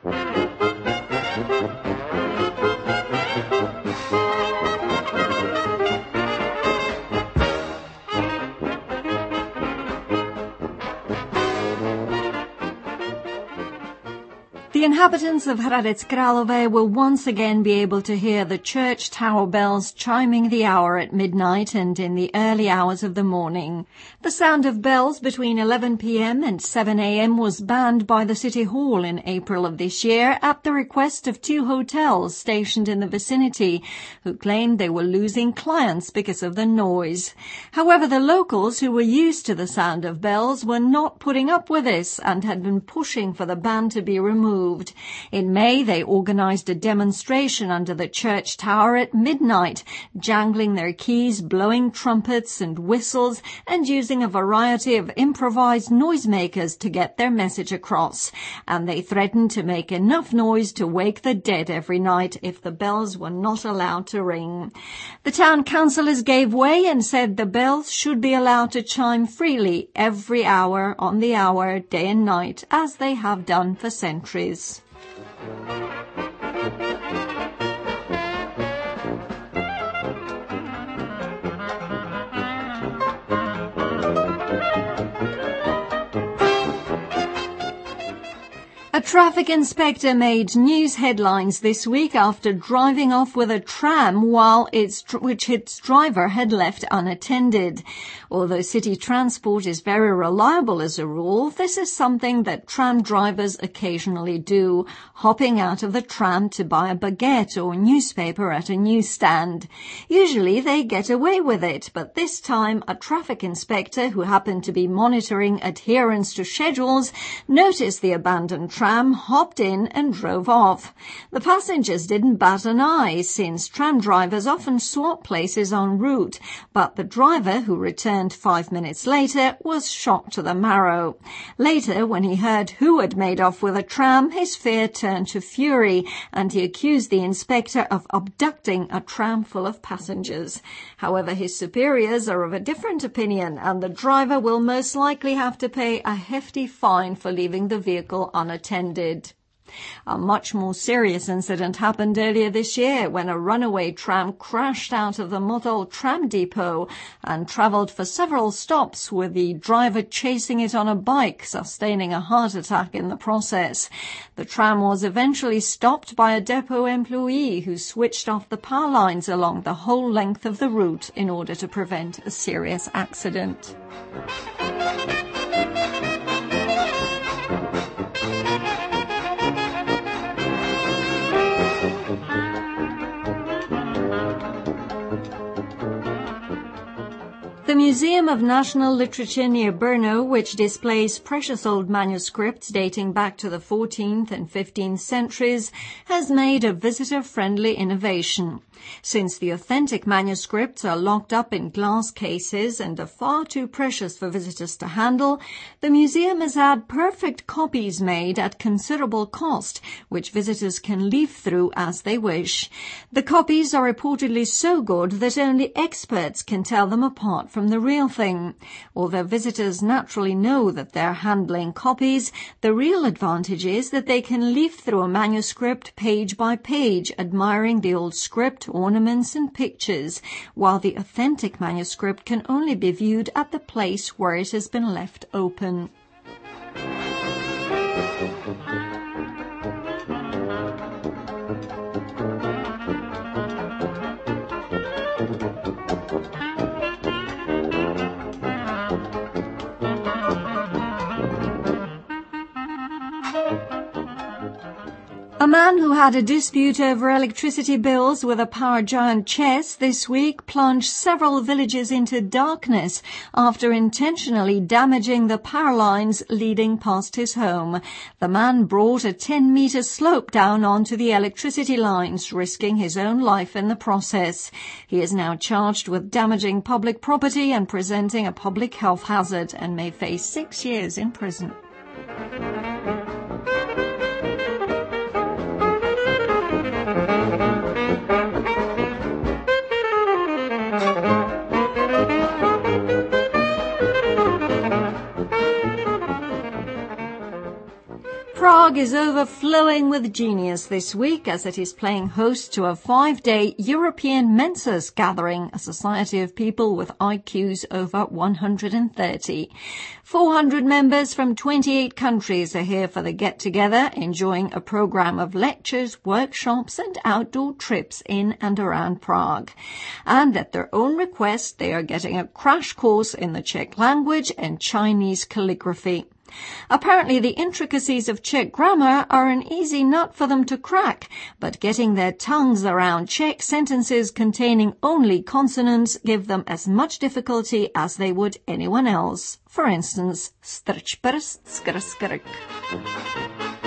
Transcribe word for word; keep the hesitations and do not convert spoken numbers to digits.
The inhabitants of Hradec Králové will once again be able to hear the church tower bells chiming the hour at midnight and in the early hours of the morning. The sound of bells between eleven p.m. and seven a.m. was banned by the City Hall in April of this year at the request of two hotels stationed in the vicinity, who claimed they were losing clients because of the noise. However, the locals, who were used to the sound of bells, were not putting up with this and had been pushing for the ban to be removed. In May, they organized a demonstration under the church tower at midnight, jangling their keys, blowing trumpets and whistles, and using a variety of improvised noisemakers to get their message across. And they threatened to make enough noise to wake the dead every night if the bells were not allowed to ring. The town councillors gave way and said the bells should be allowed to chime freely every hour on the hour, day and night, as they have done for centuries. A traffic inspector made news headlines this week after driving off with a tram while its, which its driver had left unattended. Although city transport is very reliable as a rule, this is something that tram drivers occasionally do, hopping out of the tram to buy a baguette or newspaper at a newsstand. Usually they get away with it, but this time a traffic inspector who happened to be monitoring adherence to schedules noticed the abandoned tram, hopped in and drove off. The passengers didn't bat an eye, since tram drivers often swap places en route, but the driver, who returned five minutes later, was shocked to the marrow. Later, when he heard who had made off with a tram, his fear turned to fury, and he accused the inspector of abducting a tram full of passengers. However, his superiors are of a different opinion, and the driver will most likely have to pay a hefty fine for leaving the vehicle unattended. A much more serious incident happened earlier this year when a runaway tram crashed out of the Motol tram depot and travelled for several stops, with the driver chasing it on a bike, sustaining a heart attack in the process. The tram was eventually stopped by a depot employee who switched off the power lines along the whole length of the route in order to prevent a serious accident. The Museum of National Literature near Brno, which displays precious old manuscripts dating back to the fourteenth and fifteenth centuries, has made a visitor-friendly innovation. Since the authentic manuscripts are locked up in glass cases and are far too precious for visitors to handle, the museum has had perfect copies made at considerable cost, which visitors can leaf through as they wish. The copies are reportedly so good that only experts can tell them apart from the real thing. Although visitors naturally know that they're handling copies, the real advantage is that they can leaf through a manuscript page by page, admiring the old script, ornaments and pictures, while the authentic manuscript can only be viewed at the place where it has been left open. A man who had a dispute over electricity bills with a power giant Chess this week plunged several villages into darkness after intentionally damaging the power lines leading past his home. The man brought a ten-meter slope down onto the electricity lines, risking his own life in the process. He is now charged with damaging public property and presenting a public health hazard and may face six years in prison. Prague is overflowing with genius this week as it is playing host to a five-day European Menses gathering, a society of people with I Qs over one hundred thirty. four hundred members from twenty-eight countries are here for the get-together, enjoying a program of lectures, workshops and outdoor trips in and around Prague. And at their own request, they are getting a crash course in the Czech language and Chinese calligraphy. Apparently the intricacies of Czech grammar are an easy nut for them to crack, but getting their tongues around Czech sentences containing only consonants give them as much difficulty as they would anyone else. For instance, strč prst, skr skrk.